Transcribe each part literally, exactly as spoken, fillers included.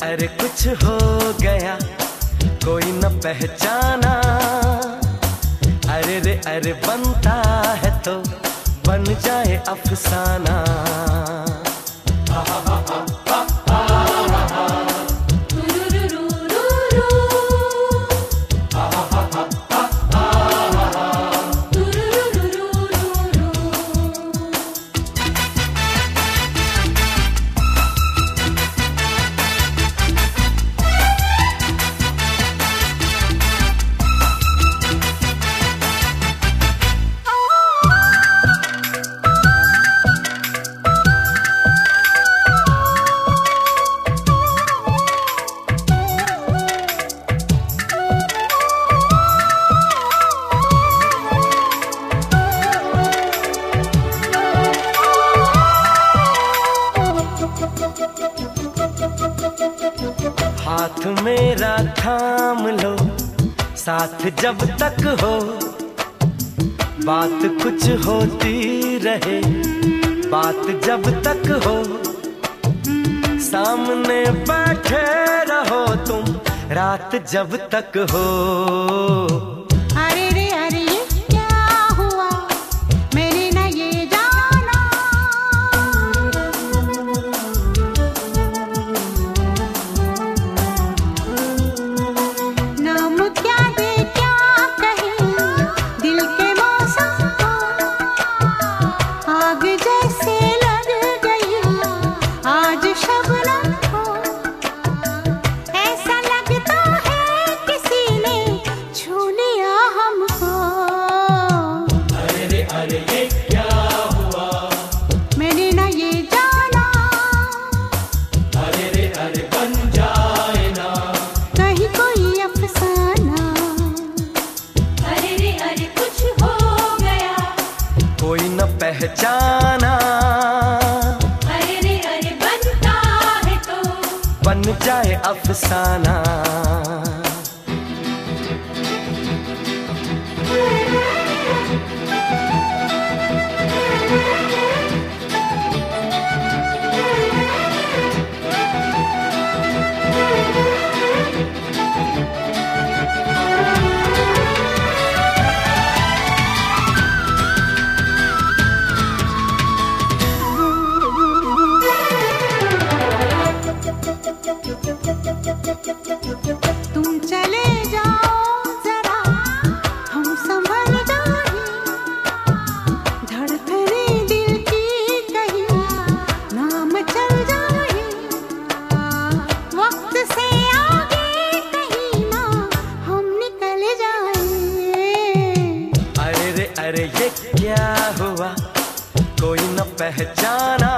अरे कुछ हो गया, कोई न पहचाना। अरे रे अरे बनता है तो बन जाए अफसाना। हाथ मेरा थाम लो, साथ जब तक हो, बात कुछ होती रहे, बात जब तक हो। सामने बैठे रहो तुम, रात जब तक हो। अरे रे अरे ये क्या हुआ, मैंने न ये जाना। नाम क्या दे क्या कहे, दिल के मौसम को आग जैसे लग गई आज शबनम को। ऐसा लगता है किसी ने छू लिया हमको। अरे रे अरे ये क्या हुआ, मैंने न ये जाना। अरे रे अरे बन जाए ना कहीं कोई अफसाना। अरे रे अरे कुछ हो गया, कोई न पहचाना। अरे रे अरे बनता है तो बन जाए अफसाना। तुम चले जाओ जरा, हम संभल जाए। धड़कने दिल की कहीं नाम चल जाए। वक्त से आगे कहीं ना हम निकल जाए। अरे रे अरे ये क्या हुआ, कोई न पहचाना।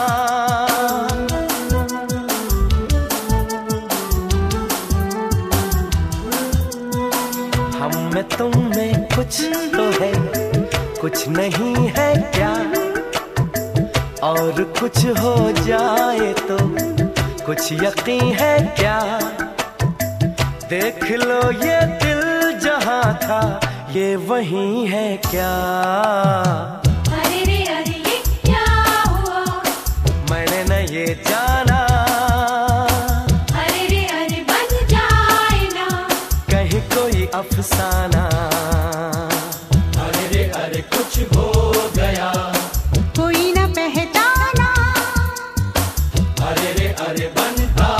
हम में तुम में कुछ तो है, कुछ नहीं है क्या। और कुछ हो जाए तो कुछ यकीन है क्या। देख लो ये दिल जहां था, ये वही है क्या। अरे रे अरे ये क्या हुआ, मैंने न ये जाना। अरे रे अरे बन जाए ना कहीं कोई अफसाना। अरे रे अरे कुछ हो गया, कोई न पहचाना। अरे रे अरे बनता